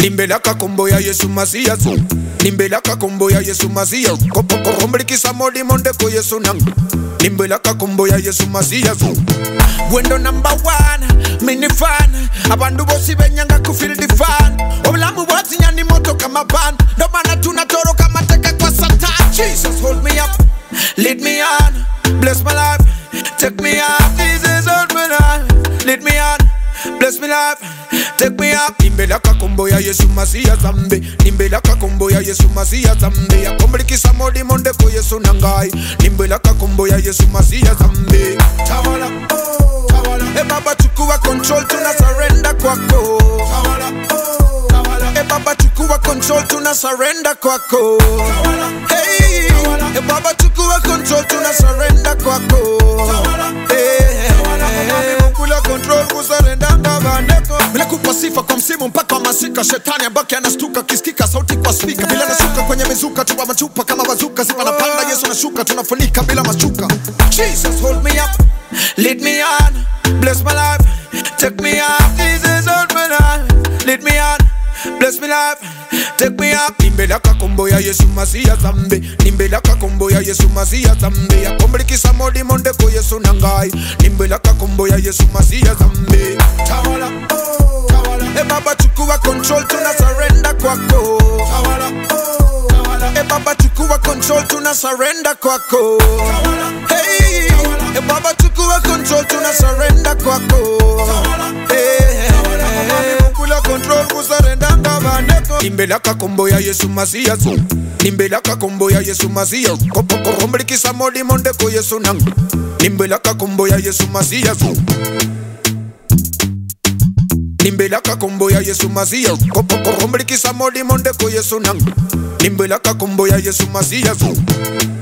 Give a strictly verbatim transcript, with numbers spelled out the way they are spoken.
Nimbela kakombo ya Yesu Masiya zo. Nimbela kakombo ya Yesu Masiya. Kopo korombre kisa modi monde ko Yesu nang. Nimbela kakombo ya Yesu Masiya zo. Wendo number one, mini fan. Abandu bosi benyanga ku feel the fan. Oblamu wati nyani moto kama van. Ndo maana tunatoro kama teka kwa satan. Jesus hold me up, lead me on, bless my life, take me up. Jesus hold me life, lead me on, bless me life, take me up. Nimbela kakombo ya Yesu Masiya zambe. Nimbela kakombo ya Yesu Masiya zambe. Ya kombrikisa modi monde ko Yesu nangai. Nimbela kakombo ya Yesu Masiya zambe. Tawala, oh, tawala. E baba chukua control, tuna surrender kwako. Tawala, oh, tawala. E baba chukua control, tuna surrender kwako. Tawala, hey. Tawala. E baba chukua control, tuna surrender kwako. Tawala, hey. Tawala. Kula control, kusarenda ngavandeko. Mila kupa sifa kwa msimu mpaka wa masika. Shetani abaki anastuka kisikika sauti kwa speaker. Bila nashuka kwenye mizuka tuwa machupa kama bazuka. Sifa na panda Yesu nashuka tunafunika bila mashuka. Jesus hold me up, lead me on, bless my life, take me up. Jesus hold me life, lead me on, bless me life, take me up. Nimbela kakombo ya Yesu Masiya zambe. Nimbela kakombo ya Yesu Masiya zambe. Ya kombrikisa modi monde ko Yesu nangai. Nimbela kakombo ya Yesu Masiya zambe. Tawala, oh, tawala. E baba chukua control, tuna surrender kwako. Tawala, oh, tawala. E baba chukua control, tuna surrender kwako. Tawala, hey. Tawala. E baba chukua control, tuna surrender kwako. Tawala, hey. Tawala. Kula control, kusarenda ngavandeko. Nimbela kakombo ya Yesu Masiya zo. Nimbela kakombo ya Yesu Masiya. Kopo korombre kisa modi monde ko Yesu nang. Nimbela kakombo ya Yesu Masiya zo. Nimbela kakombo ya Yesu Masiya. Kopo korombre kisa modi monde ko Yesu nang. Nimbela kakombo ya Yesu Masiya zo.